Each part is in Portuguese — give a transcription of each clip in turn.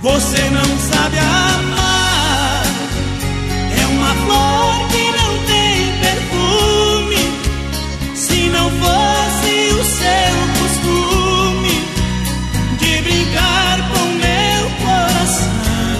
Você não sabe amar. É uma flor que não tem perfume. Se não fosse o seu costume de brincar com meu coração,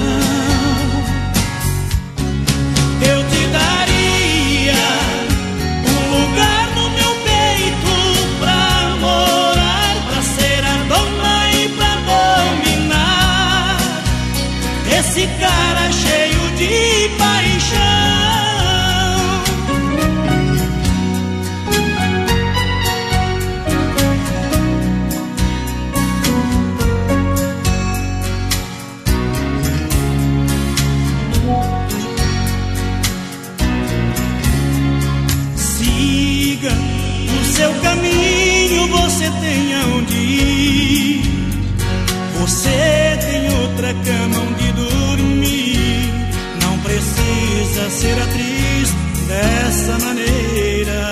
eu te daria um lugar no meu peito pra morar, pra ser a dona e pra dominar esse cara cheio de paixão. Siga o seu caminho, você tem aonde ir. Você tem outra cama onde dormir. Não precisa ser atriz dessa maneira.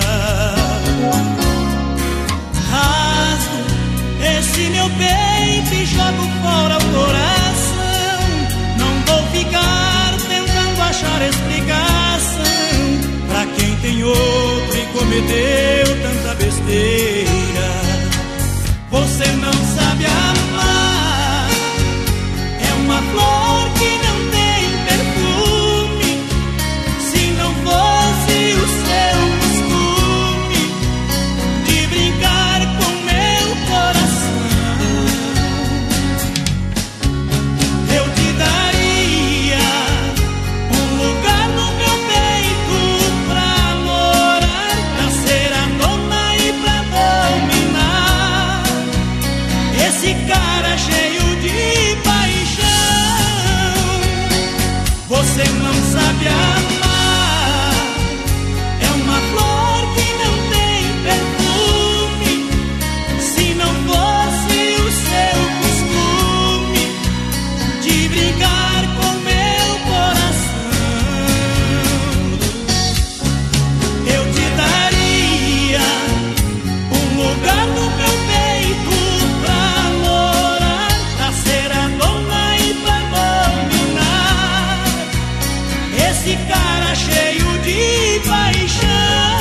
Rasgo esse meu peito e jogo fora o coração. Não vou ficar tentando achar explicação pra quem tem outro e cometeu tanta besteira. Você não sabe amar. É uma flor que não tem perfume. Se não fosse o seu costume de brincar com meu coração, eu te daria um lugar no meu peito pra morar, pra ser a dona e pra dominar esse cara cheio de paixão. Você não sabe amar. É uma flor que não tem perfume. Se não fosse o seu costume de brincar com meu coração, eu te daria um lugar no meu peito pra morar, pra ser a dona e pra dominar esse cara cheio de paixão.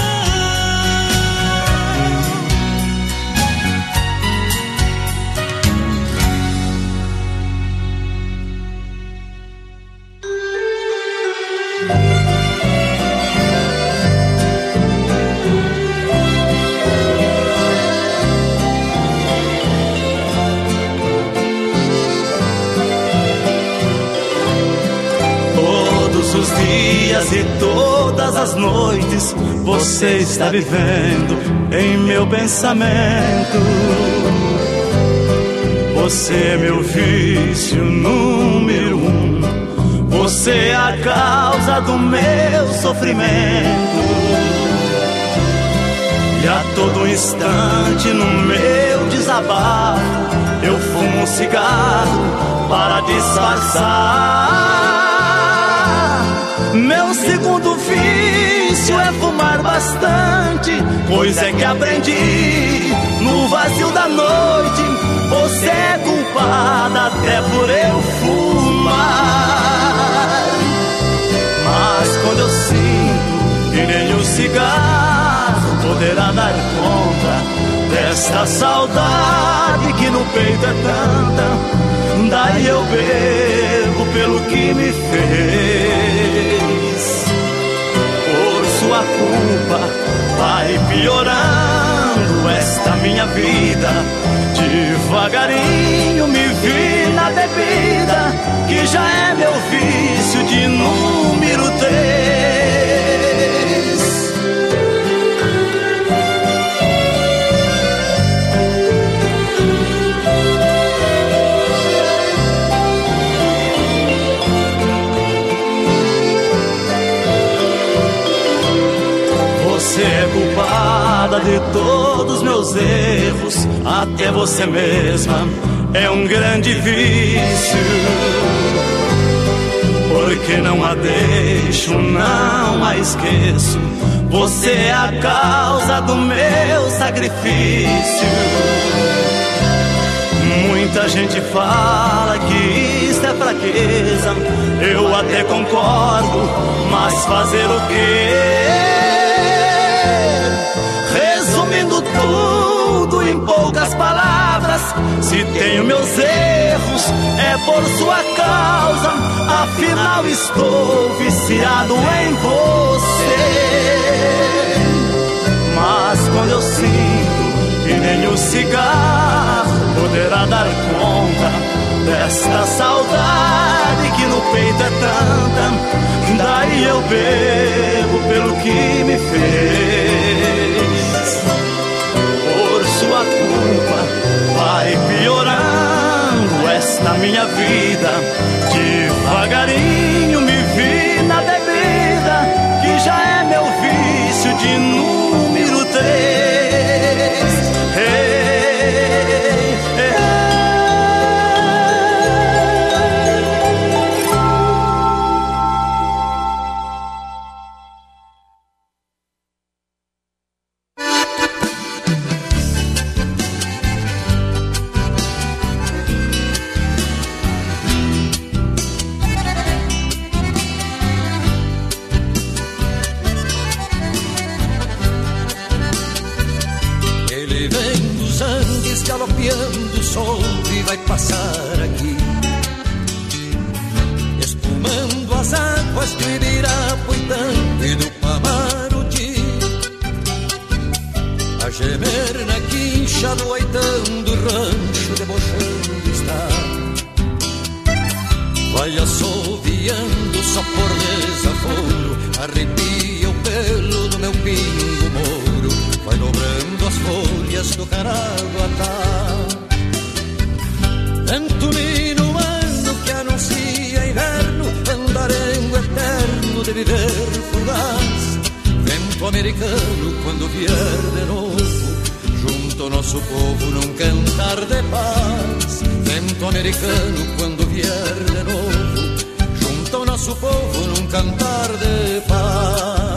Todos os dias e todas as noites você está vivendo em meu pensamento. Você é meu vício número um. Você é a causa do meu sofrimento. E a todo instante no meu desabafo eu fumo um cigarro para disfarçar. Meu segundo vício é fumar bastante, pois é que aprendi no vazio da noite. Você é culpada até por eu fumar. Mas quando eu sinto que nem o cigarro poderá dar conta desta saudade que no peito é tanta, daí eu bebo pelo que me fez. Por sua culpa vai piorando esta minha vida. Devagarinho me vi na bebida, que já é meu vício de número 3. Você é culpada de todos meus erros, até você mesma é um grande vício. Porque não a deixo, não a esqueço. Você é a causa do meu sacrifício. Muita gente fala que isto é fraqueza, fraqueza, eu até concordo, mas fazer o quê? Resumindo tudo em poucas palavras, se tenho meus erros é por sua causa, afinal estou viciado em você. Mas quando eu sinto que nem o cigarro poderá dar conta desta saudade que no peito é tanta, daí eu bebo pelo que me fez. Por sua culpa vai piorando esta minha vida, devagarinho me vi na bebida, que já é meu vício de número 3. Galopeando o sol e vai passar aqui, espumando as águas do Ibirapuitã e do Pamaruti, a gemer na quincha do oitão do rancho debochando está. Vai assoviando só por desaforo, arrepia o pelo do meu pingo mouro, vai dobrando as folhas do caraguatá. Vento minuano que anuncia inverno, andarengo eterno de viver fugaz. Vento americano quando vier de novo, junto ao nosso povo num cantar de paz. Vento americano quando vier de novo, junto ao nosso povo num cantar de paz.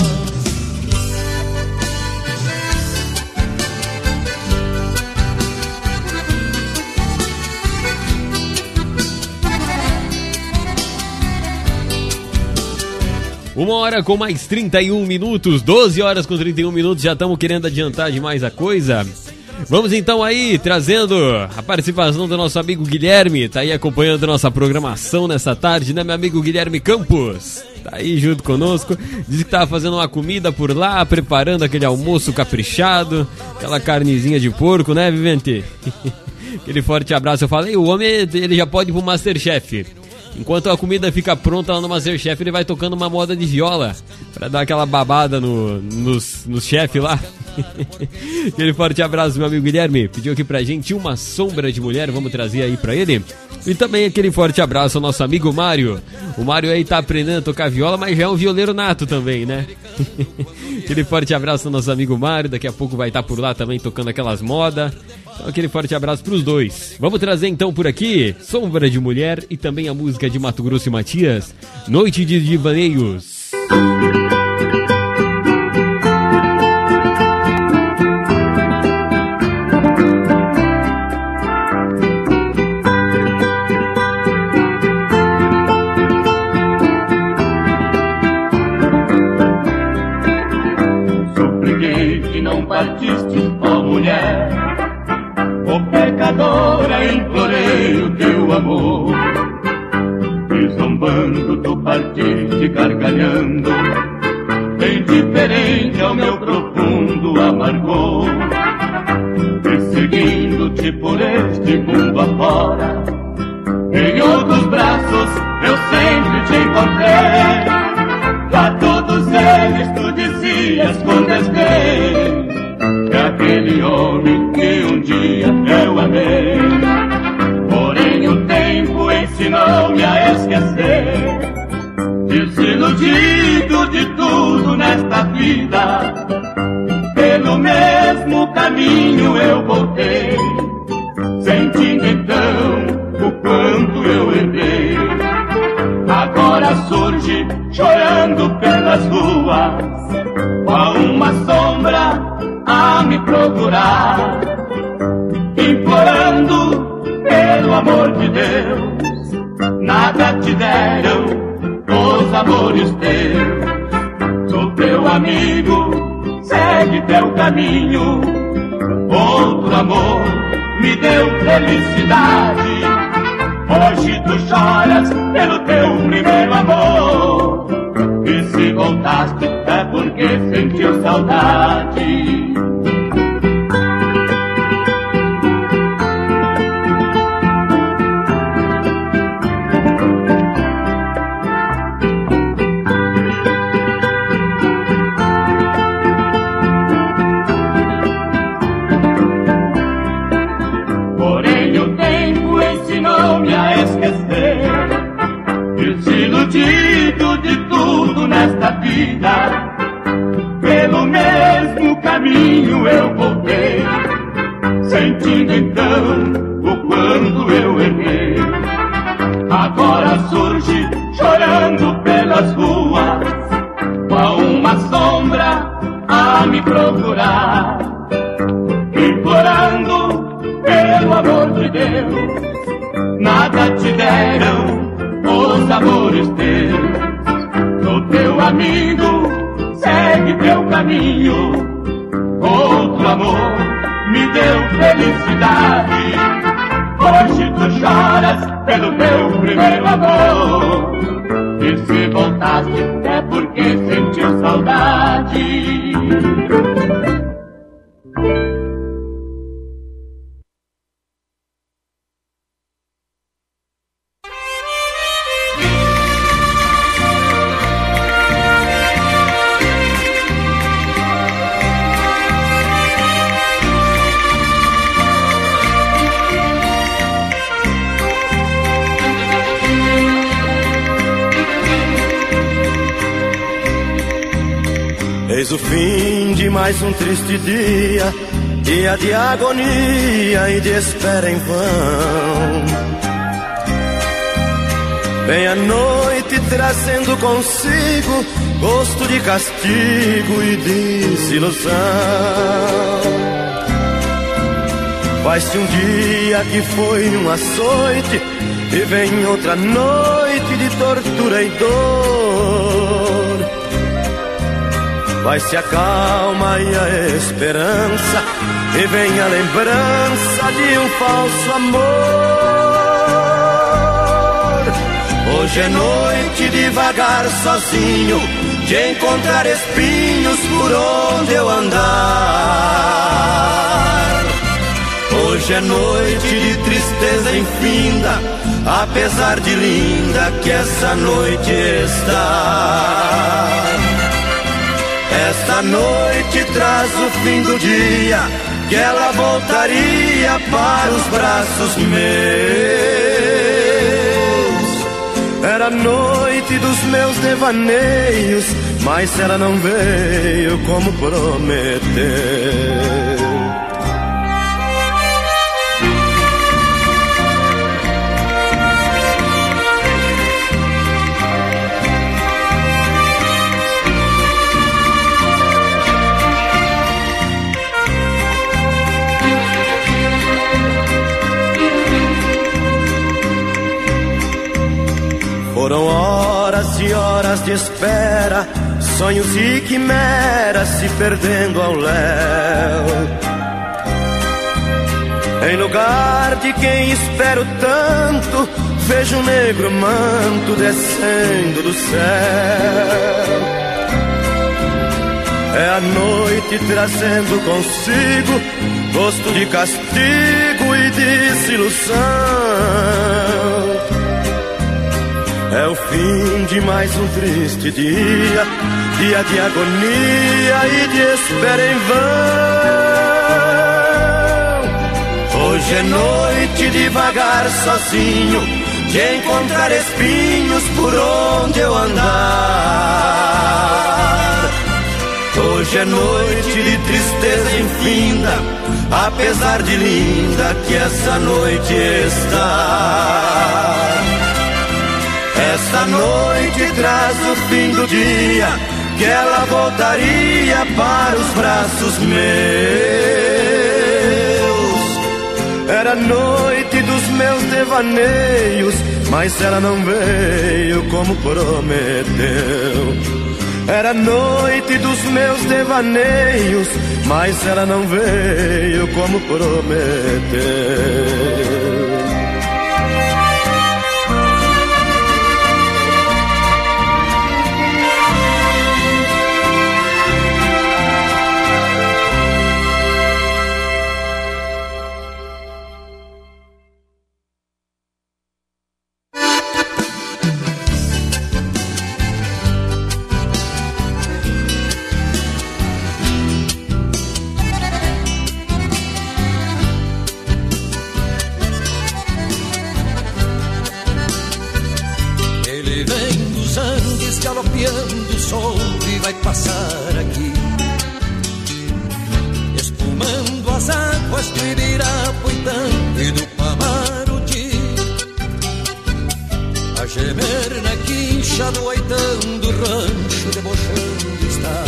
Uma hora com mais 31 minutos, 12 horas com 31 minutos, já estamos querendo adiantar demais a coisa. Vamos então aí, trazendo a participação do nosso amigo Guilherme, tá aí acompanhando a nossa programação nessa tarde, né, meu amigo Guilherme Campos? Tá aí junto conosco, disse que tava fazendo uma comida por lá, preparando aquele almoço caprichado, aquela carnezinha de porco, né, Vivente? Aquele forte abraço, eu falei, o homem, ele já pode ir pro Masterchef. Enquanto a comida fica pronta lá no Masterchef, ele vai tocando uma moda de viola pra dar aquela babada nos chefes lá. Aquele forte abraço, meu amigo Guilherme. Pediu aqui pra gente Uma Sombra de Mulher, vamos trazer aí pra ele. E também aquele forte abraço ao nosso amigo Mário. O Mário aí tá aprendendo a tocar viola, mas já é um violeiro nato também, né? Aquele forte abraço ao nosso amigo Mário. Daqui a pouco vai estar por lá também tocando aquelas modas. Então aquele forte abraço pros dois. Vamos trazer então por aqui Sombra de Mulher e também a música de Mato Grosso e Matias, Noite de Divaneios. Supliquei que não partiste, ó mulher, ó pecadora, implorei o teu amor. E zombando tu partiste gargalhando, bem diferente ao meu profundo amargor. E seguindo-te por este mundo afora, em outros braços eu sempre te encontrei. A todos eles tu dizias com desdém que aquele homem que um dia eu amei. Porém o tempo ensinou-me a esquecer, desiludido de tudo nesta vida, pelo mesmo caminho eu voltei, sentindo então o quanto eu errei. Agora surge chorando pelas ruas, qual uma sombra a me procurar, implorando pelo amor de Deus, nada amores teus. Sou teu amigo, segue teu caminho. Outro amor me deu felicidade. Hoje tu choras pelo teu primeiro amor. E se voltaste é porque sentiu saudade. Porém o tempo ensinou-me a esquecer. Desiludido de tudo nesta vida, pelo mesmo caminho eu voltei, sentindo então o quanto eu errei. Agora surge chorando pelas ruas, qual uma sombra a me procurar, implorando pelo amor de Deus. Nada te deram os amores teus. Sou teu amigo, segue teu caminho. Outro amor me deu felicidade. Hoje tu choras pelo teu primeiro amor. E se voltaste é porque sentiu saudade. Eis o fim de mais um triste dia, dia de agonia e de espera em vão. Vem a noite trazendo consigo gosto de castigo e desilusão. Vai-se um dia que foi um açoite e vem outra noite de tortura e dor. Vai-se a calma e a esperança e vem a lembrança de um falso amor. Hoje é noite de vagar sozinho, de encontrar espinhos por onde eu andar. Hoje é noite de tristeza infinda, apesar de linda que essa noite está. Esta noite traz o fim do dia, que ela voltaria para os braços meus. Era a noite dos meus devaneios, mas ela não veio como prometeu. Foram horas e horas de espera, sonhos e quimeras se perdendo ao léu. Em lugar de quem espero tanto, vejo um negro manto descendo do céu. É a noite trazendo consigo gosto de castigo e desilusão. É o fim de mais um triste dia, dia de agonia e de espera em vão. Hoje é noite de vagar sozinho, de encontrar espinhos por onde eu andar. Hoje é noite de tristeza infinda, apesar de linda que essa noite está. Esta noite traz o fim do dia, que ela voltaria para os braços meus. Era a noite dos meus devaneios, mas ela não veio como prometeu. Era noite dos meus devaneios, mas ela não veio como prometeu. Galopeando sobre vai passar aqui, espumando as águas do Ibirapuitã e do Pamaruti, a gemer na quincha do oitão do rancho debochando está.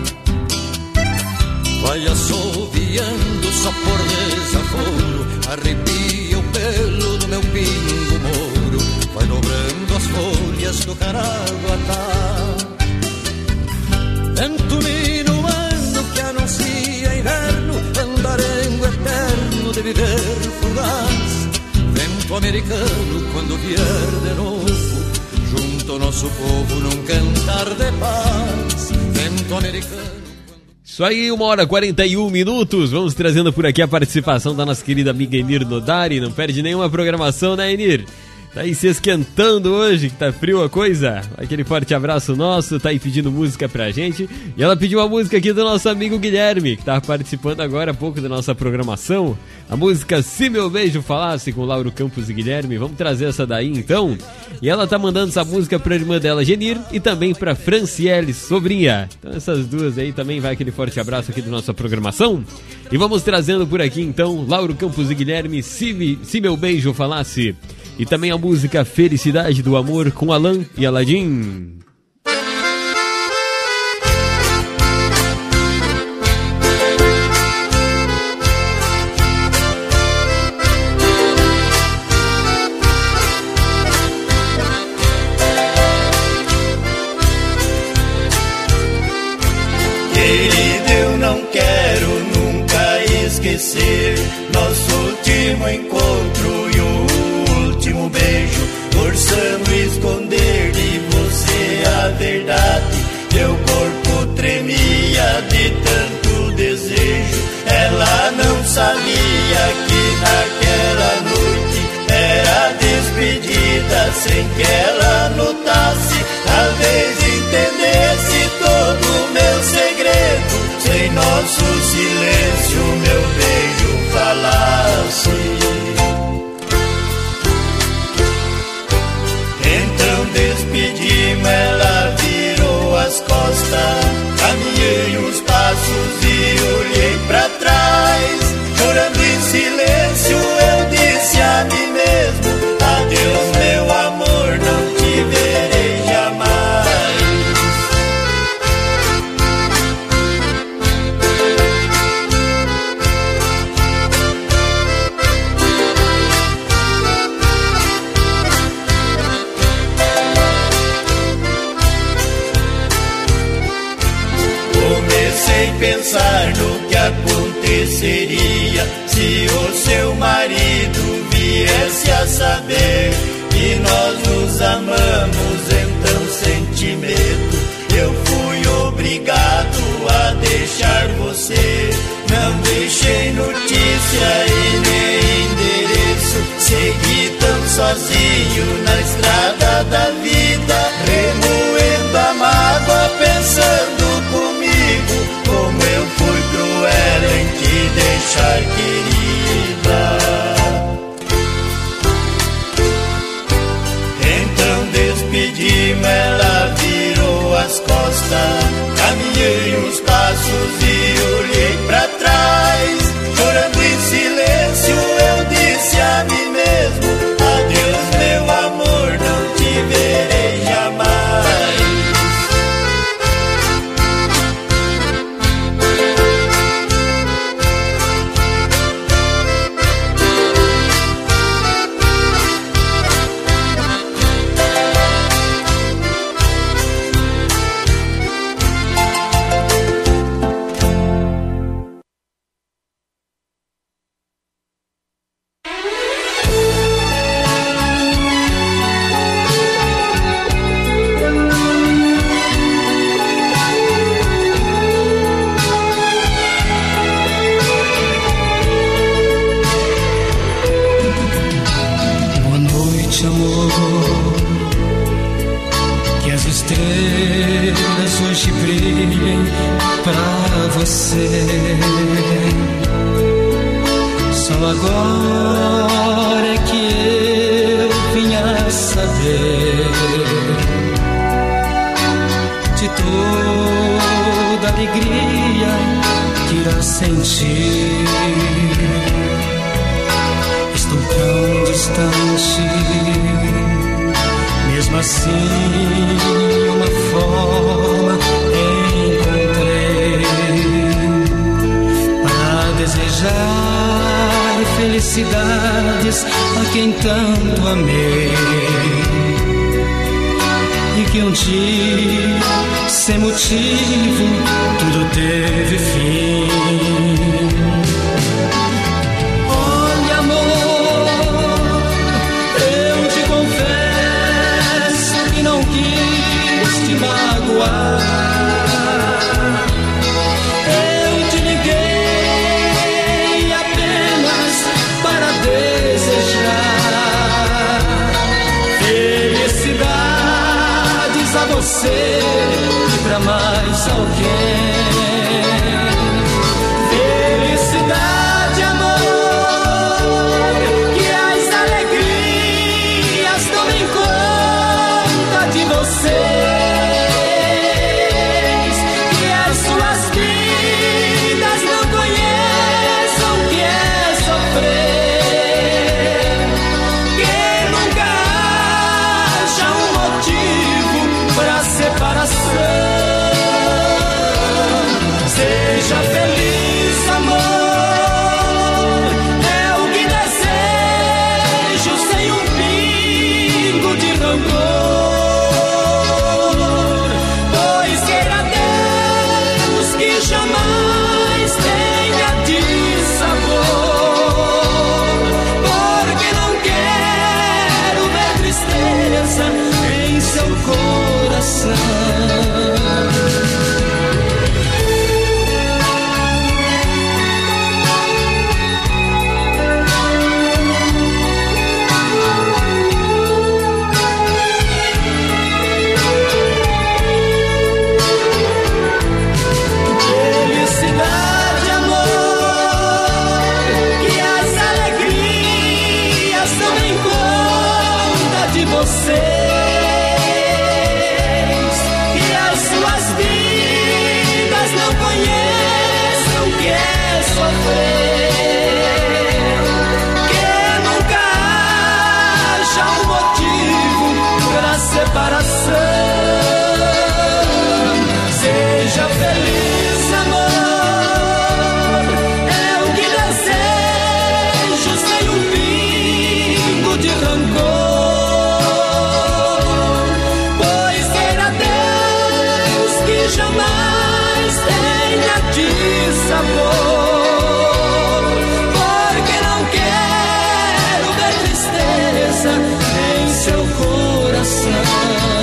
Vai assoviando só por desaforo, arrepia o pelo do meu pingo mouro, vai dobrando as folhas do caraguatá. Vento minuano que anuncia inverno, andarengo eterno de viver fugaz. Vento americano quando vier de novo, junto ao nosso povo num cantar de paz. Vento americano. Isso aí, 1h41. Vamos trazendo por aqui a participação da nossa querida amiga Enir Nodari. Não perde nenhuma programação, né, Enir? Tá aí se esquentando hoje, que tá frio a coisa. Aquele forte abraço nosso, tá aí pedindo música pra gente. E ela pediu uma música aqui do nosso amigo Guilherme, que tá participando agora há pouco da nossa programação. A música Se Meu Beijo Falasse, com Lauro Campos e Guilherme. Vamos trazer essa daí então. E ela tá mandando essa música pra irmã dela, Genir, e também pra Franciele, sobrinha. Então essas duas aí também vai aquele forte abraço aqui da nossa programação. E vamos trazendo por aqui então Lauro Campos e Guilherme, Se Meu Beijo Falasse. E também a música Felicidade do Amor com Alan e Aladim. Querido, eu não quero nunca esquecer nosso último encontro e o último beijo, forçando esconder de você a verdade. Meu corpo tremia de tanto desejo. Ela não sabia que naquela noite era despedida, sem que ela notasse, talvez entendesse todo o meu segredo. Sem nosso silêncio, meu beijo falasse. Despedimos, ela virou as costas. Caminhei uns passos e olhei pra trás. Chorando em silêncio, eu disse a mim mesmo: adeus, meu amor, não te verei jamais. Sem pensar no que aconteceria se o seu marido viesse a saber que nós nos amamos. Então, senti medo, eu fui obrigado a deixar você. Não deixei notícia e nem endereço, segui tão sozinho na estrada da vida, remoendo a mágoa, pensando comigo como eu fui cruel em te deixar, querida. Então despedimos, ela virou as costas. Caminhei uns passos e olhei pra trás. Chorando em silêncio, eu disse a mim mesmo: adeus, meu amor, não te verei jamais. que as estrelas hoje brilhem pra você. Só agora é que eu vim a saber de toda a alegria que irá sentir. Estou tão distante, mesmo assim uma forma encontrei para desejar felicidades a quem tanto amei, e que um dia, sem motivo, tudo teve fim. Olha, amor, eu te confesso que não quis te magoar. Eu te liguei apenas para desejar felicidade a você e pra mais alguém. Felicidade, amor, que as alegrias tomem conta de vocês, que as suas vidas não conheçam o que é sofrer, que nunca haja um motivo pra separação. Seja feliz, amor, é o que desejo, sem um pingo de rancor. Pois queira Deus que jamais tenha dissabor, porque não quero ver tristeza em seu coração. Felicidade, amor, que as alegrias tomem conta de vocês, que as suas vidas não conheçam o que é sofrer, que nunca haja um motivo pra separação. Seja feliz, amor, é o que desejo, sem um pingo de rancor. Pois queira Deus que jamais tenha dissabor, porque não quero ver tristeza em seu coração.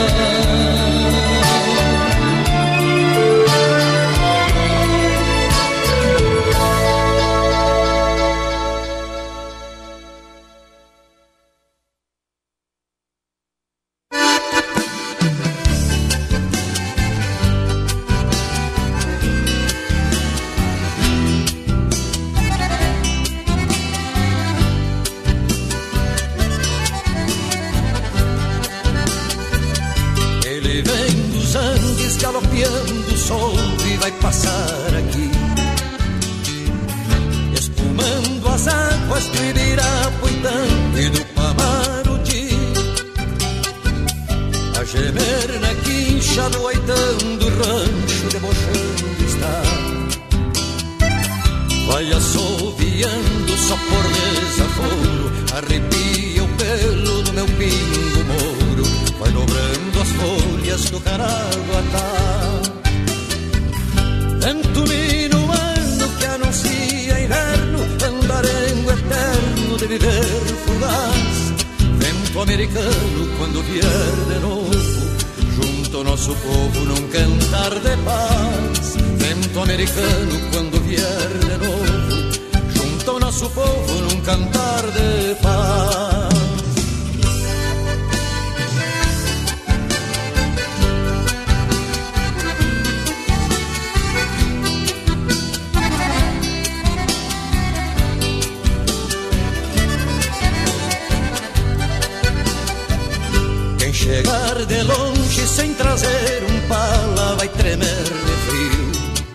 Ele vem dos Andes galopeando sobre e vai passar aqui, espumando as águas do Ibirapuitã e do Pamaruti, a gemer na quincha do oitão do rancho debochando está. Vai assoviando só por desaforo, arrepia o pelo no meu pingo mouro, vai dobrando as folhas do caraguatá. Vento minuano que anuncia inverno, andarengo eterno de viver fugaz. Vento americano quando vier de novo, junto ao nosso povo num cantar de paz. Vento americano quando vier de novo, junto ao nosso povo num cantar de paz. chegar de longe sem trazer um pala vai tremer de frio.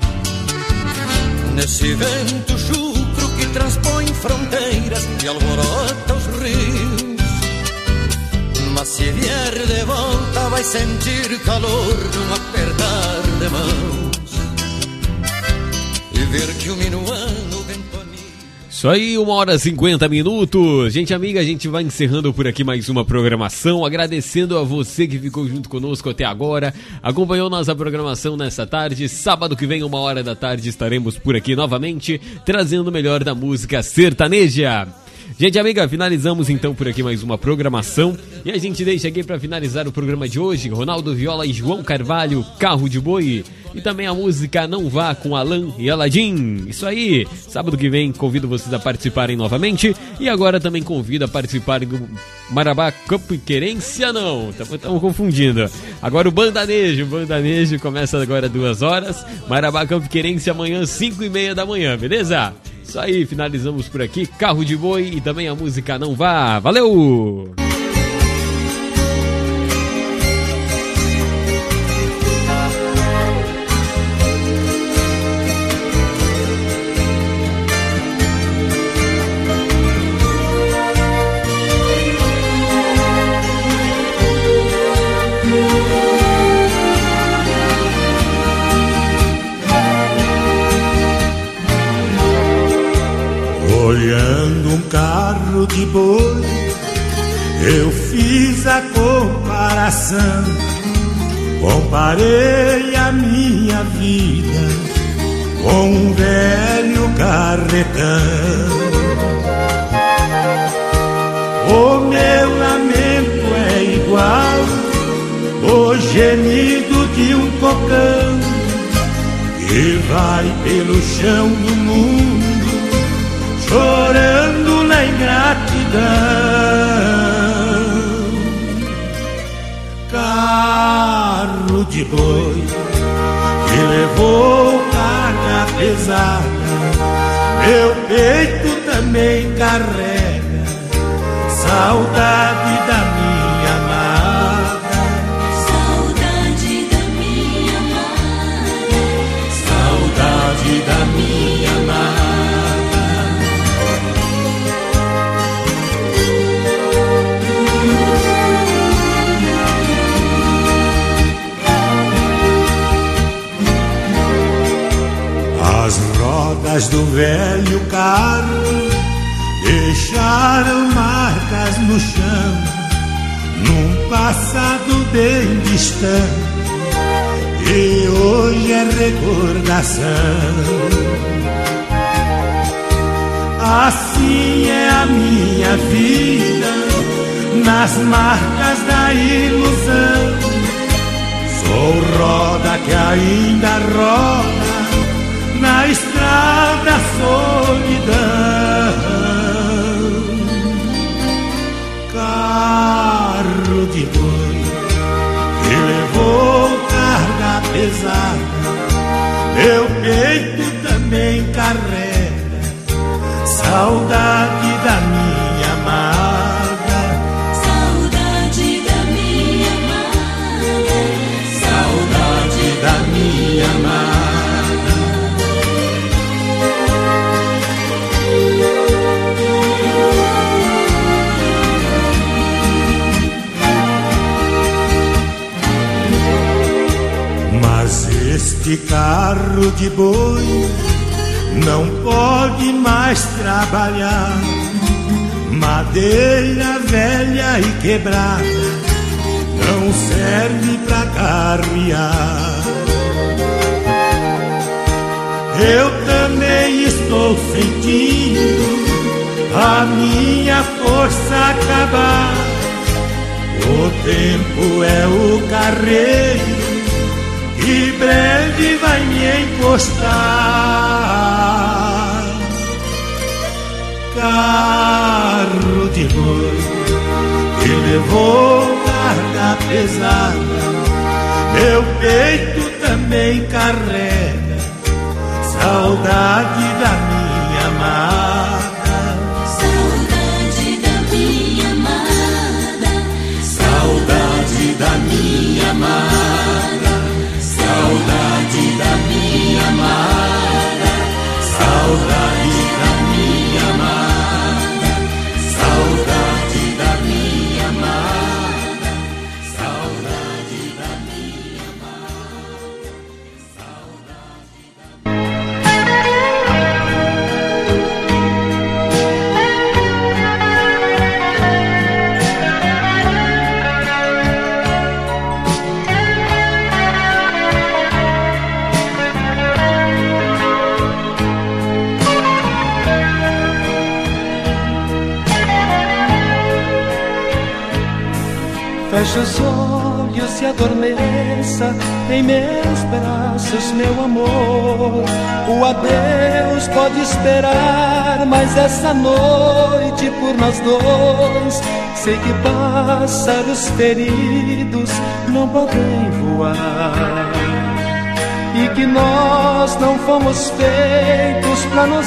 Nesse vento chucro que transpõe fronteiras e alvorota os rios. Mas se vier de volta vai sentir calor num apertar de mãos e ver que o minuano ventania. Isso aí, 1h50. Gente amiga, a gente vai encerrando por aqui mais uma programação, agradecendo a você que ficou junto conosco até agora, acompanhou nossa programação nessa tarde. Sábado que vem, 1h da tarde, estaremos por aqui novamente, trazendo o melhor da música sertaneja. Gente amiga, finalizamos então por aqui mais uma programação e a gente deixa aqui para finalizar o programa de hoje Ronaldo Viola e João Carvalho, Carro de Boi, e também a música Não Vá com Alan e Aladim. Isso aí, sábado que vem convido vocês a participarem novamente e agora também convido a participarem do Marabá Campo e Querência, não, estamos confundindo. Agora o Bandanejo começa agora 2 horas, Marabá Campo e Querência amanhã 5h30 da manhã, beleza? Isso aí, finalizamos por aqui, Carro de Boi e também a música Não Vá. Valeu! Olhando um carro de boi, eu fiz a comparação. Comparei a minha vida com um velho carretão. O meu lamento é igual o gemido de um cocão que vai pelo chão do mundo chorando na ingratidão. Carro de boi que levou carga pesada, meu peito também carrega saudade da minha amada. Saudade da minha amada. Saudade da minha amada. As rodas do velho carro deixaram marcas no chão, num passado bem distante, e hoje é recordação. Assim é a minha vida, nas marcas da ilusão. Sou roda que ainda roda na estrada solidão. Carro de boi que levou carga pesada, meu peito também carrega saudade da minha amada. Saudade da minha amada. Saudade da minha amada. Este carro de boi não pode mais trabalhar, madeira velha e quebrada não serve pra carrear. Eu também estou sentindo a minha força acabar. O tempo é o carreiro e breve vai me encostar. Carro de boi que levou carga pesada, meu peito também carrega saudade da minha amada. Saudade da minha amada. Saudade amada, saudade da minha amada, saudade da minha amada, saudade da minha amada, saudade da minha amada, saudade Feche os olhos e adormeça em meus braços, meu amor. O adeus pode esperar, mas essa noite por nós dois sei que pássaros feridos não podem voar, e que nós não fomos feitos pra nos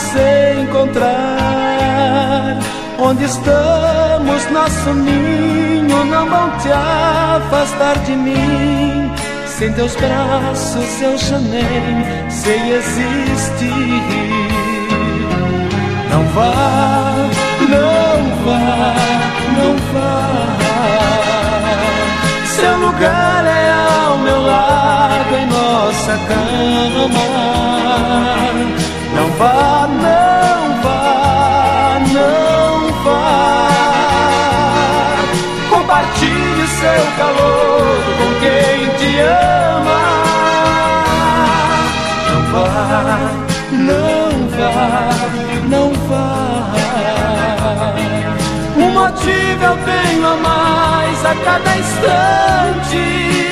encontrar. Onde estamos, nosso ninho, não vão te afastar de mim. Sem teus braços eu já nem sei existir. Não vá, não vá, não vá. Seu lugar é ao meu lado em nossa cama. Não vá, não vá, não vá. Compartilhe seu calor com quem te ama. Não vá, não vá, não vá. Um motivo eu tenho a mais a cada instante.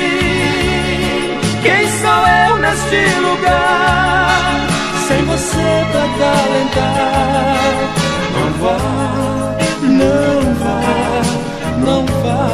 Quem sou eu neste lugar? Sem você pra calentar. Não vá, não vá, não vá.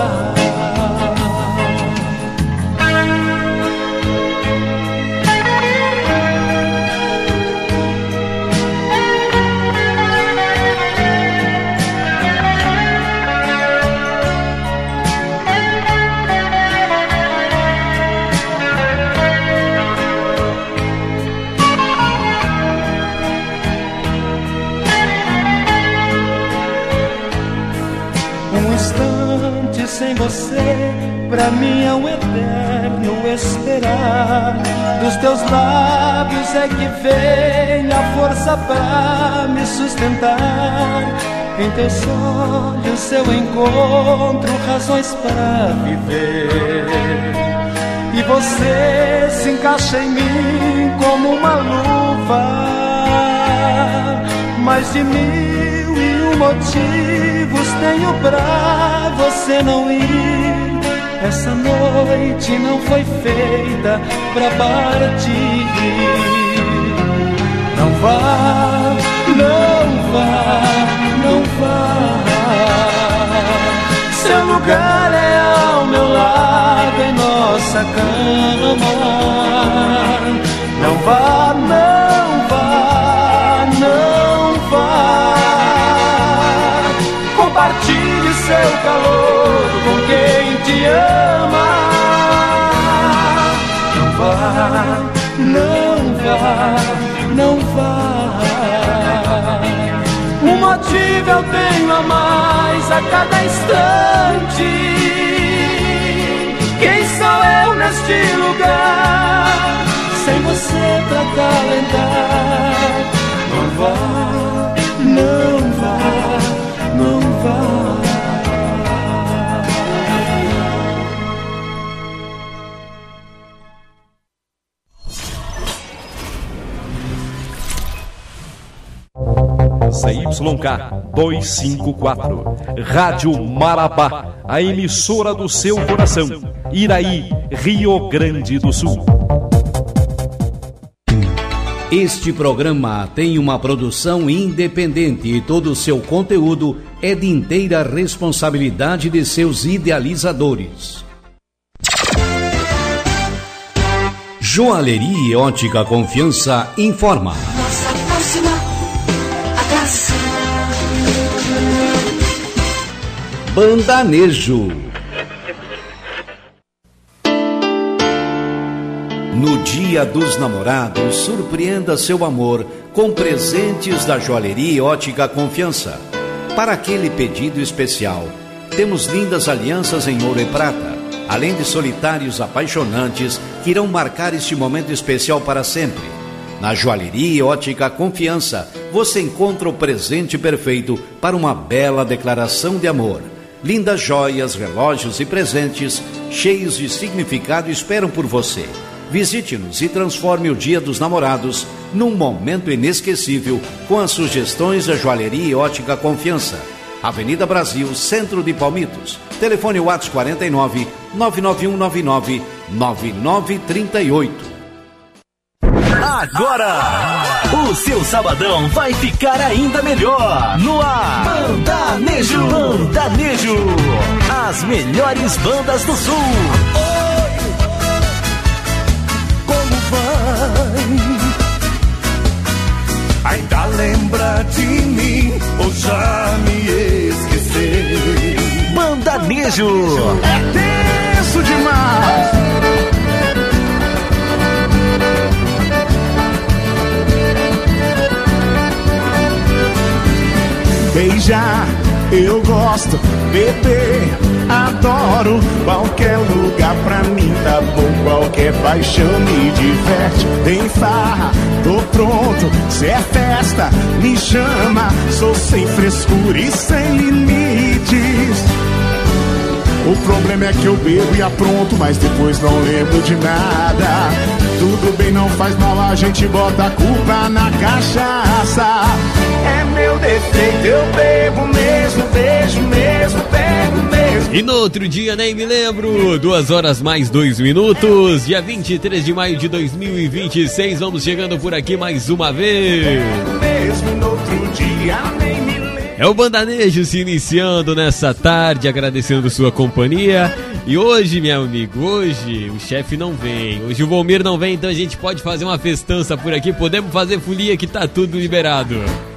Sem você, pra mim é um eterno esperar. Dos teus lábios é que vem a força pra me sustentar. Em teus olhos eu encontro razões pra viver. E você se encaixa em mim como uma luva. Mais de 1001 motivos tenho pra você não ir. Essa noite não foi feita pra partir. Não vá, não vá, não vá. Seu lugar é ao meu lado em nossa cama. Não vá, não vá, não vá. Compartilhe seu calor com quem te ama. Não vá, não vá, não vá. Um motivo eu tenho a mais a cada instante. Quem sou eu neste lugar? Sem você pra calentar. Não vá, não vá, não vá. ZYK 254, Rádio Marabá, a emissora do seu coração, Iraí, Rio Grande do Sul. Este programa tem uma produção independente e todo o seu conteúdo é de inteira responsabilidade de seus idealizadores. Joalheria e Ótica Confiança informa. Nossa próxima atração. No Dia dos Namorados, surpreenda seu amor com presentes da Joalheria Ótica Confiança. Para aquele pedido especial, temos lindas alianças em ouro e prata, além de solitários apaixonantes que irão marcar este momento especial para sempre. Na Joalheria Ótica Confiança, você encontra o presente perfeito para uma bela declaração de amor. Lindas joias, relógios e presentes cheios de significado esperam por você. Visite-nos e transforme o Dia dos Namorados num momento inesquecível com as sugestões da Joalheria Ótica Confiança. Avenida Brasil, Centro de Palmitos. Telefone WhatsApp 49 99199 9938. Agora, o seu sabadão vai ficar ainda melhor. No ar, Bandanejo. Bandanejo. As melhores bandas do Sul. Como vai? Ainda lembra de mim ou já me esqueceu? Bandanejo. É tenso demais. Beijar, eu gosto, beber, adoro. Qualquer lugar pra mim tá bom, qualquer paixão me diverte. Tem farra, tô pronto, se é festa, me chama. Sou sem frescura e sem limites. O problema é que eu bebo e apronto, mas depois não lembro de nada. Tudo bem, não faz mal, a gente bota a culpa na cachaça. É meu defeito, eu bebo mesmo, beijo mesmo, pego mesmo. E no outro dia, nem me lembro, 2 horas mais 2 minutos, dia 23 de maio de 2026, vamos chegando por aqui mais uma vez. Mesmo no outro dia, nem me lembro. É o Bandanejo se iniciando nessa tarde, agradecendo sua companhia. E hoje, meu amigo, hoje o chefe não vem, hoje o Volmir não vem, então a gente pode fazer uma festança por aqui, podemos fazer folia que tá tudo liberado.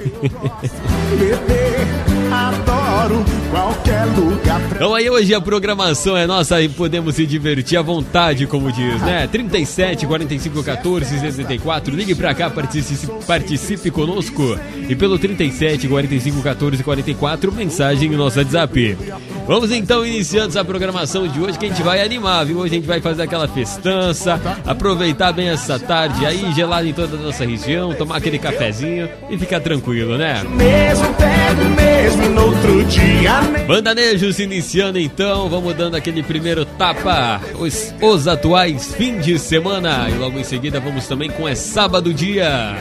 Adoro qualquer lugar. Então aí hoje a programação é nossa e podemos se divertir à vontade, como diz, né? 37 45 14 64, ligue pra cá, participe conosco. E pelo 37 45 14 44, mensagem no nosso WhatsApp. Vamos então iniciando essa programação de hoje que a gente vai animar, viu? Hoje a gente vai fazer aquela festança, aproveitar bem essa tarde aí, gelada em toda a nossa região, tomar aquele cafezinho e ficar tranquilo, né? Mesmo pego mesmo no outro dia. Bandanejo se iniciando então, vamos dando aquele primeiro tapa, os atuais fim de semana. E logo em seguida vamos também com É Sábado Dia.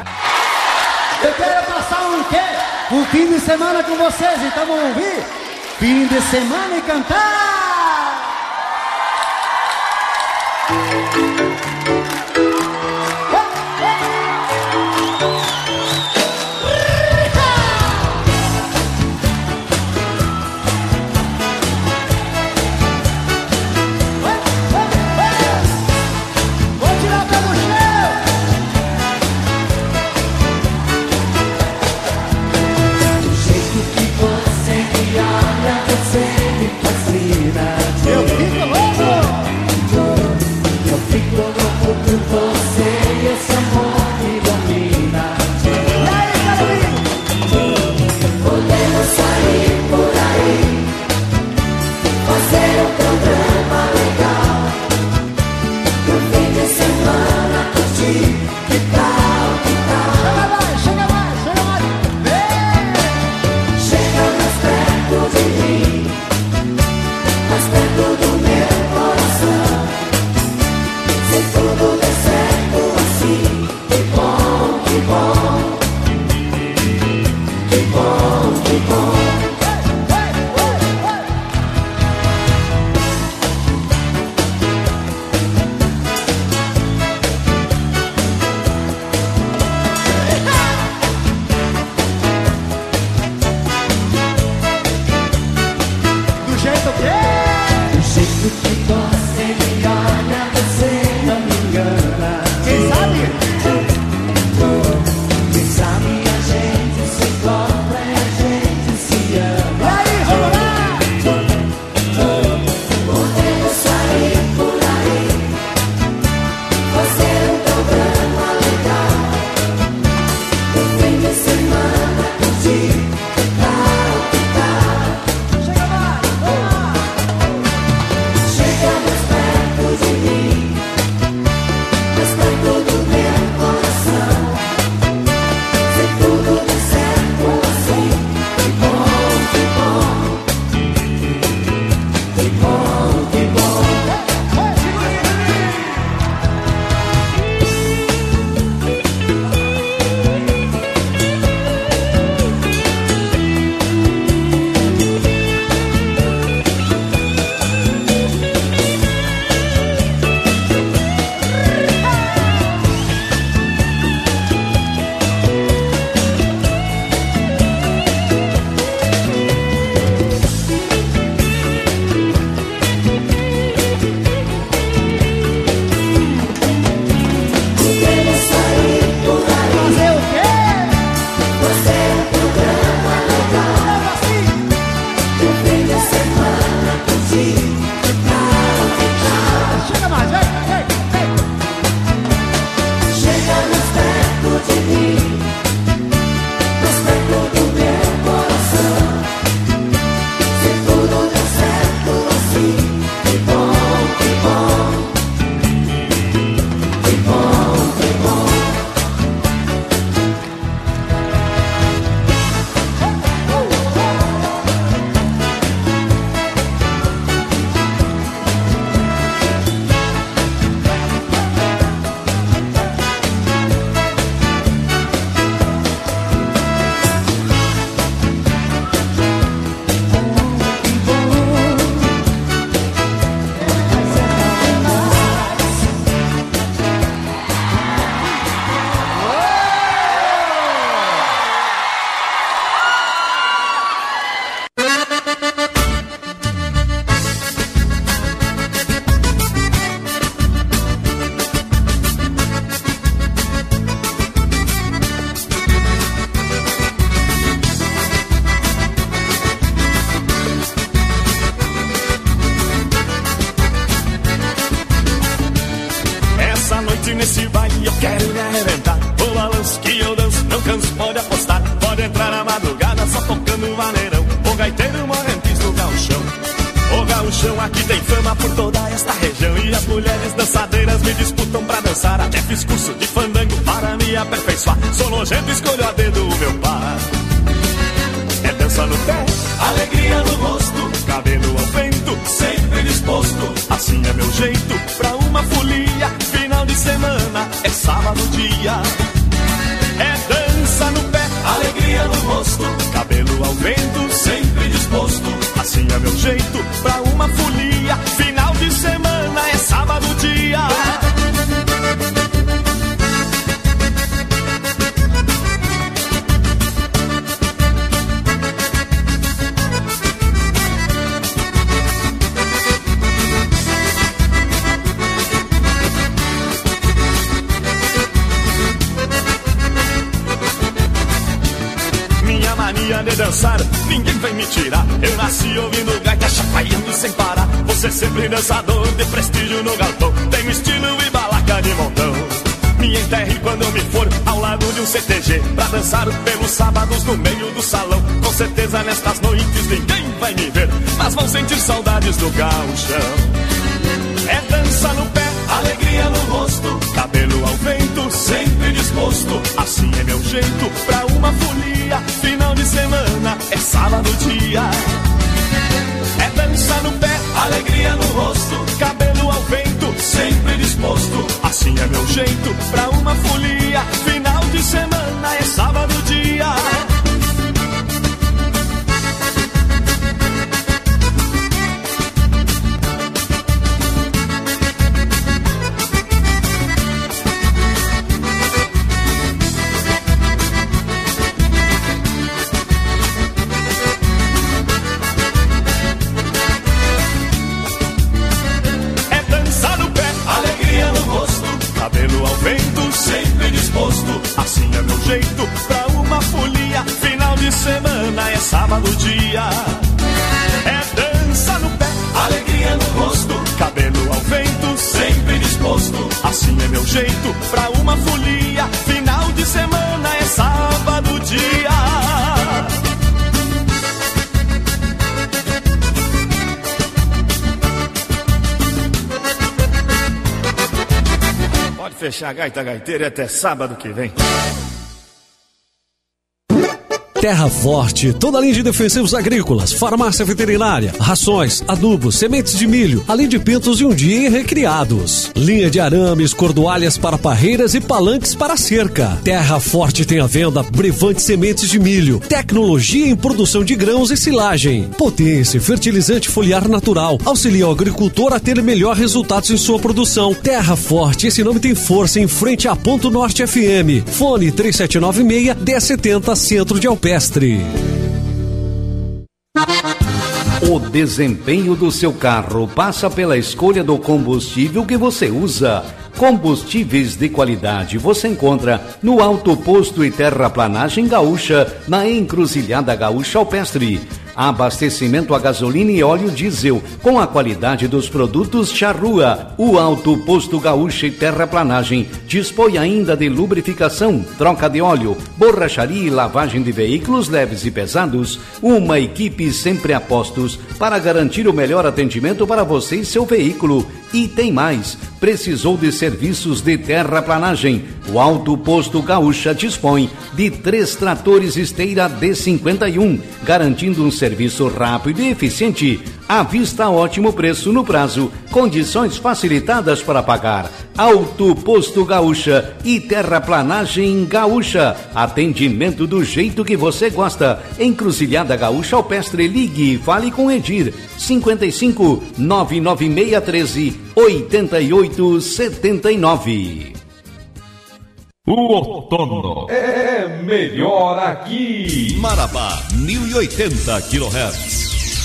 Eu quero passar um fim de semana com vocês, então vamos ouvir? Fim de semana e cantar! Você Hoje nesse baile eu quero me arrebentar. O balanço que eu danço, não canso, pode apostar. Pode entrar na madrugada só tocando maneirão. O gaiteiro morrentes do gauchão. O gauchão aqui tem fama por toda esta região. E as mulheres dançadeiras me disputam pra dançar. Até fiz curso de fandango para me aperfeiçoar. Sou nojento, escolho a dedo o meu par. É dança no pé, alegria no rosto, cabelo ao vento, sempre disposto. Assim é meu jeito, pra uma folia. Final de semana, é sábado dia. É dança no pé, alegria no rosto, cabelo ao vento, sempre disposto. Assim é meu jeito, pra uma folia. Final de semana, é sábado dia. De dançar, ninguém vai me tirar. Eu nasci ouvindo gaita, chacoalhando sem parar. Você sempre dançador, de prestígio no galpão. Tenho estilo e balaca de montão. Me enterre quando eu me for ao lado de um CTG, pra dançar pelos sábados no meio do salão. Com certeza nestas noites ninguém vai me ver, mas vão sentir saudades do gauchão. É dança no pé, alegria no rosto, cabelo ao vento, sempre disposto. Assim é meu jeito, pra uma folia. Final de semana, é sábado dia. É dança no pé, alegria no rosto, cabelo ao vento, sempre disposto. Assim é meu jeito, pra uma folia. Final de semana, é sábado dia. Cabelo ao vento, sempre disposto. Assim é meu jeito, pra uma folia. Final de semana, é sábado dia. É dança no pé, alegria no rosto, cabelo ao vento, sempre disposto. Assim é meu jeito, pra uma folia. Final de semana, é sábado dia. Pode fechar a gaita gaiteira até sábado que vem. Terra Forte, toda a linha de defensivos agrícolas, farmácia veterinária, rações, adubos, sementes de milho, além de pintos de um dia e recriados. Linha de arames, cordoalhas para parreiras e palanques para cerca. Terra Forte tem à venda Brevante sementes de milho, tecnologia em produção de grãos e silagem. Potência, fertilizante foliar natural, auxilia o agricultor a ter melhor resultados em sua produção. Terra Forte, esse nome tem força em frente a Ponto Norte FM. Fone 3796-1070, Centro de Alpestre. O desempenho do seu carro passa pela escolha do combustível que você usa. Combustíveis de qualidade você encontra no Alto Posto e Terraplanagem Gaúcha, na Encruzilhada Gaúcha Alpestre. Abastecimento a gasolina e óleo diesel com a qualidade dos produtos Charrua. O Alto Posto Gaúcha e Terraplanagem dispõe ainda de lubrificação, troca de óleo, borracharia e lavagem de veículos leves e pesados. Uma equipe sempre a postos para garantir o melhor atendimento para você e seu veículo. E tem mais, precisou de serviços de terraplanagem? O Alto Posto Gaúcha dispõe de 3 tratores esteira D51, garantindo um serviço rápido e eficiente. À vista, ótimo preço no prazo, condições facilitadas para pagar. Alto Posto Gaúcha e Terraplanagem Gaúcha. Atendimento do jeito que você gosta. Encruzilhada Gaúcha Alpestre, ligue e fale com Edir. 55 99613 8879. O outono é melhor aqui. Marabá, 1080 kHz.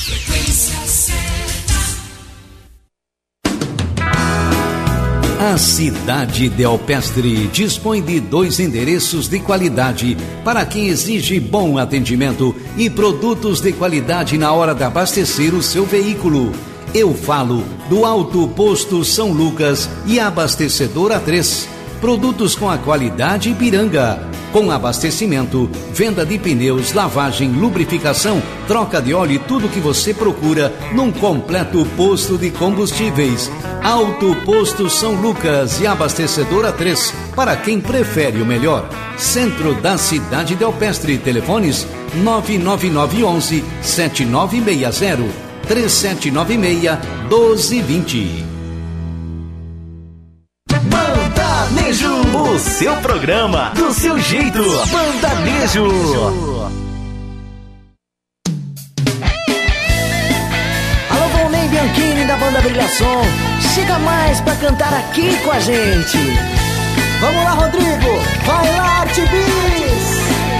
A cidade de Alpestre dispõe de 2 endereços de qualidade para quem exige bom atendimento e produtos de qualidade na hora de abastecer o seu veículo. Eu falo do Alto Posto São Lucas e Abastecedora 3. Produtos com a qualidade Ipiranga. Com abastecimento, venda de pneus, lavagem, lubrificação, troca de óleo e tudo que você procura num completo posto de combustíveis. Auto Posto São Lucas e Abastecedora 3, para quem prefere o melhor. Centro da cidade de Alpestre. Telefones 99911 7960 3796 1220. Bandanejo, o seu programa, do seu jeito. Bandanejo. Alô, Volney Bianchini da banda Brilhação. Chega mais pra cantar aqui com a gente. Vamos lá, Rodrigo. Vai lá, Artibis.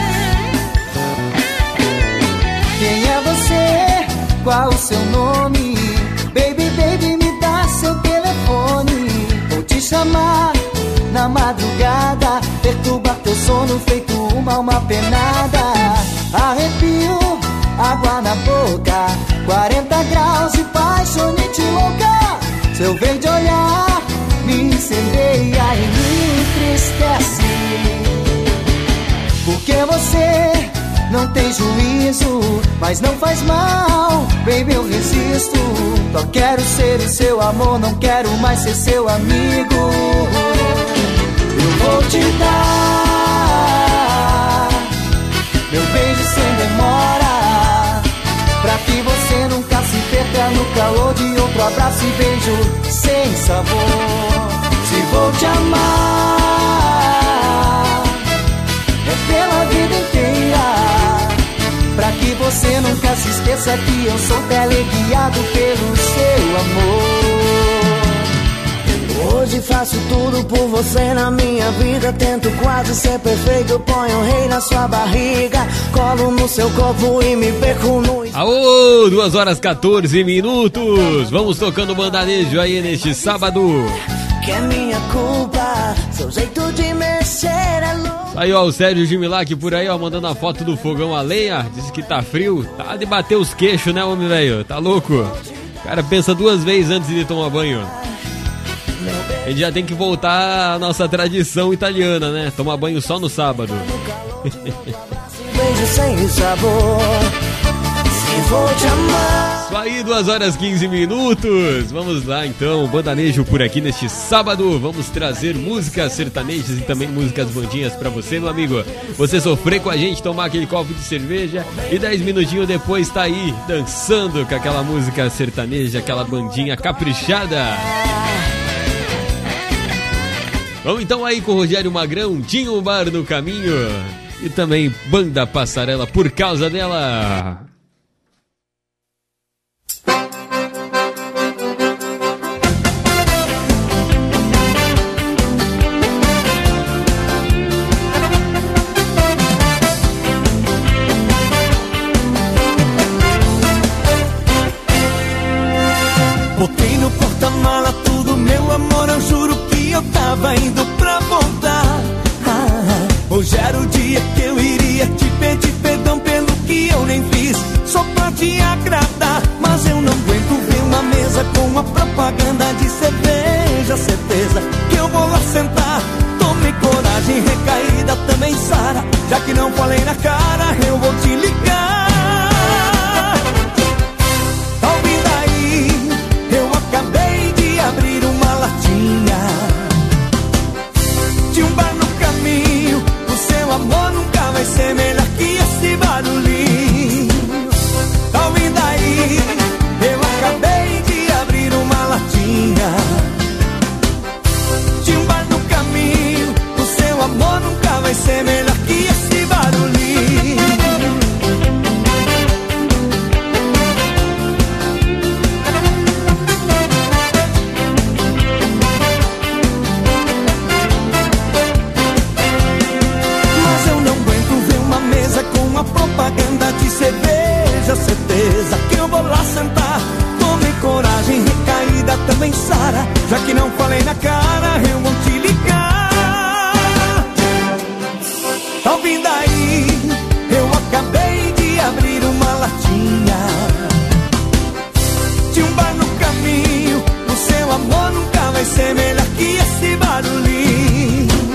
Quem é você? Qual o seu nome? Baby, baby, me dá seu telefone. Vou te chamar na madrugada, perturbar teu sono feito uma alma penada. Arrepio, água na boca, 40 graus de paixonite louca. Seu verde olhar me incendeia e me entristece. Porque você não tem juízo, mas não faz mal, baby, eu resisto. Só quero ser o seu amor, não quero mais ser seu amigo. Eu vou te dar meu beijo sem demora, pra que você nunca se perca no calor de outro abraço e beijo sem sabor. Se vou te amar, é pela vida inteira, pra que você nunca se esqueça que eu sou teleguiado pelo seu amor. Hoje faço tudo por você na minha vida. Tento quase ser perfeito, ponho rei na sua barriga, colo no seu corpo e me perco no... Aô, 2h14. Vamos tocando bandanejo aí neste sábado. Que é minha culpa, seu jeito de mexer é louco. Aí, ó, o Sérgio Gimilac por aí, ó, mandando a foto do fogão a lenha. Diz que tá frio. Tá de bater os queixos, né, homem, velho? Tá louco? O cara pensa duas vezes antes de tomar banho. A gente já tem que voltar à nossa tradição italiana, né? Tomar banho só no sábado. Beijo sem sabor, se vou te amar. Isso aí, 2h15. Vamos lá então, bandanejo por aqui neste sábado. Vamos trazer músicas sertanejas e também músicas bandinhas pra você, meu amigo. Você sofrer com a gente, tomar aquele copo de cerveja e 10 minutinhos depois tá aí dançando com aquela música sertaneja, aquela bandinha caprichada. Vamos então aí com o Rogério Magrão, tinha um bar no caminho. E também Banda Passarela, por causa dela. Botei no porta-mala tudo, meu amor, eu juro que eu tava indo pra voltar. Hoje era o dia que eu iria te pedir perdão pelo que eu nem fiz, só pra te agradar. Mas eu não aguento ver uma mesa com uma propaganda de cerveja. Certeza que eu vou lá sentar. Tome coragem, recaída também Sara. Já que não falei na cara, eu vou te ligar. Tá ouvindo aí? Eu acabei de abrir uma latinha de um bar no caminho. O seu amor nunca vai ser melhor que esse barulhinho. Tá ouvindo aí? Eu acabei de abrir uma latinha de um bar no caminho. O seu amor nunca vai ser melhor que esse barulhinho. Com uma propaganda de cerveja, certeza que eu vou lá sentar. Tome coragem, recaída também Sara. Já que não falei na cara, eu vou te ligar. Tá ouvindo aí? Eu acabei de abrir uma latinha de um bar no caminho. O seu amor nunca vai ser melhor que esse barulhinho.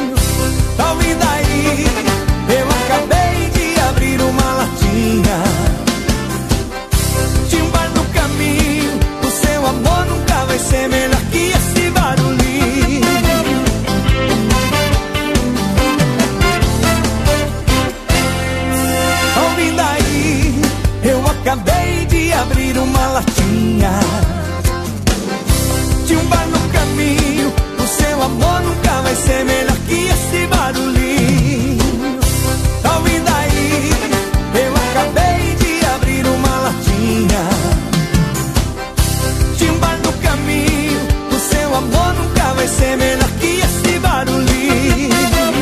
ser menor que esse barulhinho.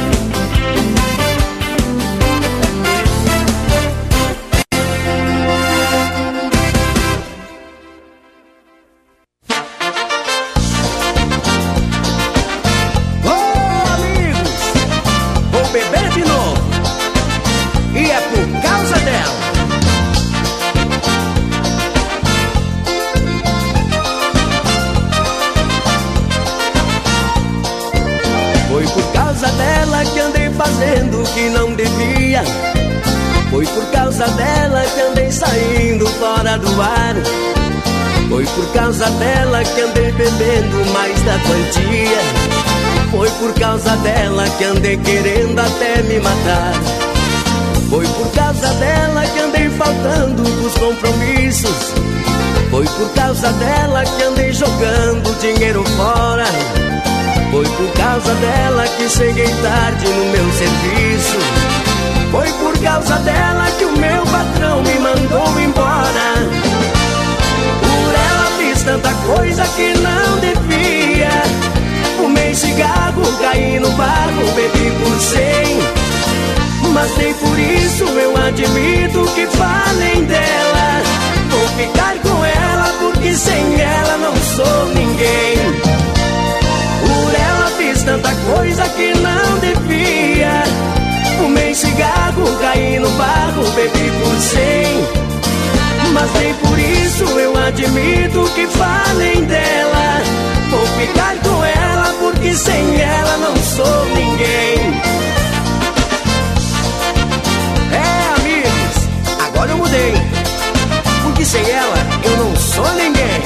Fazendo o que não devia. Foi por causa dela que andei saindo fora do ar. Foi por causa dela que andei bebendo mais da quantia. Foi por causa dela que andei querendo até me matar. Foi por causa dela que andei faltando pros compromissos. Foi por causa dela que andei jogando dinheiro fora. Foi por causa dela que cheguei tarde no meu serviço. Foi por causa dela que o meu patrão me mandou embora. Por ela fiz tanta coisa que não devia. Fumei cigarro, caí no barro, bebi por 100. Mas nem por isso eu admito que falem dela. Vou ficar com ela porque sem ela não sou ninguém. Por ela fiz tanta coisa que não devia. Fumei cigarro, caí no barro, bebi por 100. Mas nem por isso eu admito que falem dela. Vou ficar com ela porque sem ela não sou ninguém. É, amigos, agora eu mudei. Porque sem ela eu não sou ninguém.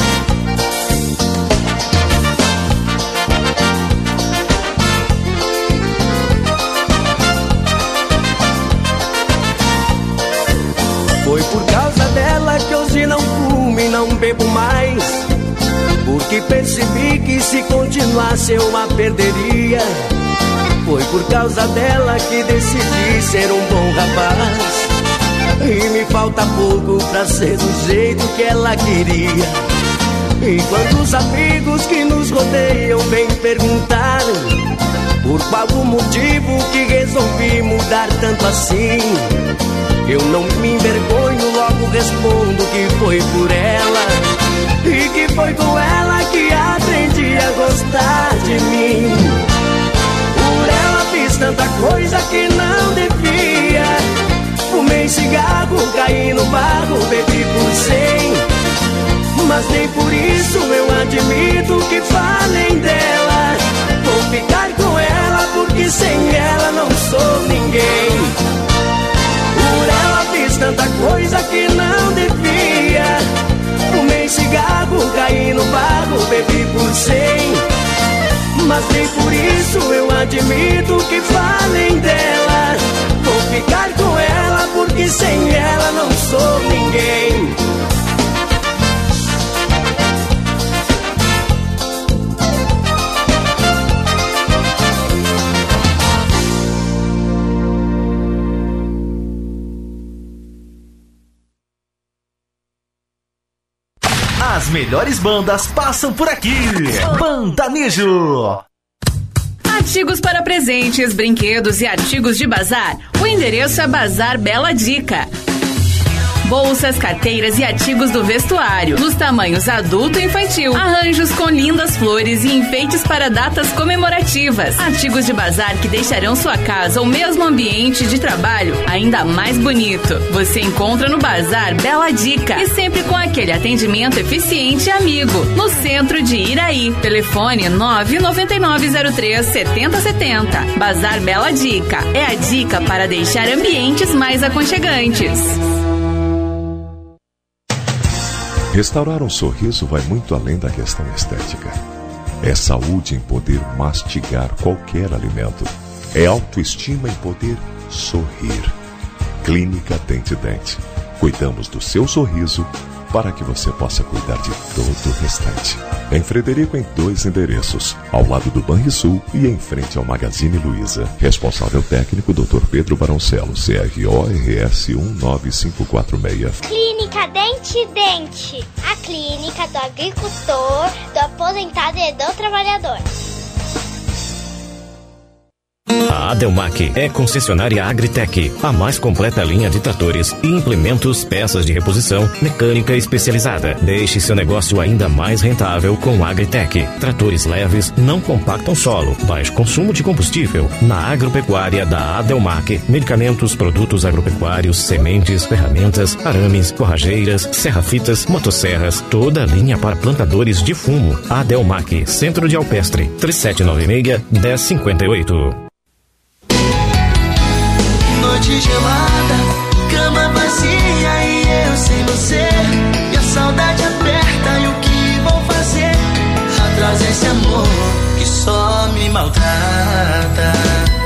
Foi por causa dela que hoje não fumo e não bebo mais. Porque percebi que se continuasse eu a perderia. Foi por causa dela que decidi ser um bom rapaz. E me falta pouco pra ser do jeito que ela queria. E quando os amigos que nos rodeiam vêm perguntar por qual o motivo que resolvi mudar tanto assim, eu não me envergonho, logo respondo que foi por ela. E que foi com ela que aprendi a gostar de mim. Por ela fiz tanta coisa que não devia. Fumei cigarro, caí no barro, bebi por 100. Mas nem por isso eu admito que falem dela. Vou ficar com ela porque sem ela não sou ninguém. Por ela fiz tanta coisa que não devia. Fumei cigarro, caí no barro, bebi por 100. Mas nem por isso eu admito que falem dela. Vou ficar com ela porque sem ela não sou ninguém. As melhores bandas passam por aqui. Bandanejo. Artigos para presentes, brinquedos e artigos de bazar. O endereço é Bazar Bela Dica. Bolsas, carteiras e artigos do vestuário, nos tamanhos adulto e infantil. Arranjos com lindas flores e enfeites para datas comemorativas. Artigos de bazar que deixarão sua casa ou mesmo ambiente de trabalho ainda mais bonito. Você encontra no Bazar Bela Dica e sempre com aquele atendimento eficiente e amigo. No centro de Iraí. Telefone 99903-7070. Bazar Bela Dica. É a dica para deixar ambientes mais aconchegantes. Restaurar um sorriso vai muito além da questão estética. É saúde em poder mastigar qualquer alimento. É autoestima em poder sorrir. Clínica Dente Dente. Cuidamos do seu sorriso para que você possa cuidar de todo o restante. Em Frederico, em 2 endereços, ao lado do Banrisul e em frente ao Magazine Luiza. Responsável técnico, Dr. Pedro Baroncelo, CRORS 19546. Clínica Dente Dente, a clínica do agricultor, do aposentado e do trabalhador. A Adelmac é concessionária Agritec, a mais completa linha de tratores e implementos, peças de reposição, mecânica especializada. Deixe seu negócio ainda mais rentável com Agritec. Tratores leves não compactam solo, baixo consumo de combustível. Na agropecuária da Adelmac, medicamentos, produtos agropecuários, sementes, ferramentas, arames, forrageiras, serra-fitas, motosserras, toda a linha para plantadores de fumo. Adelmac, Centro de Alpestre, 3796-1058. Noite gelada, cama vazia e eu sem você. E a saudade aperta, e o que vou fazer? Atrás desse amor que só me maltrata.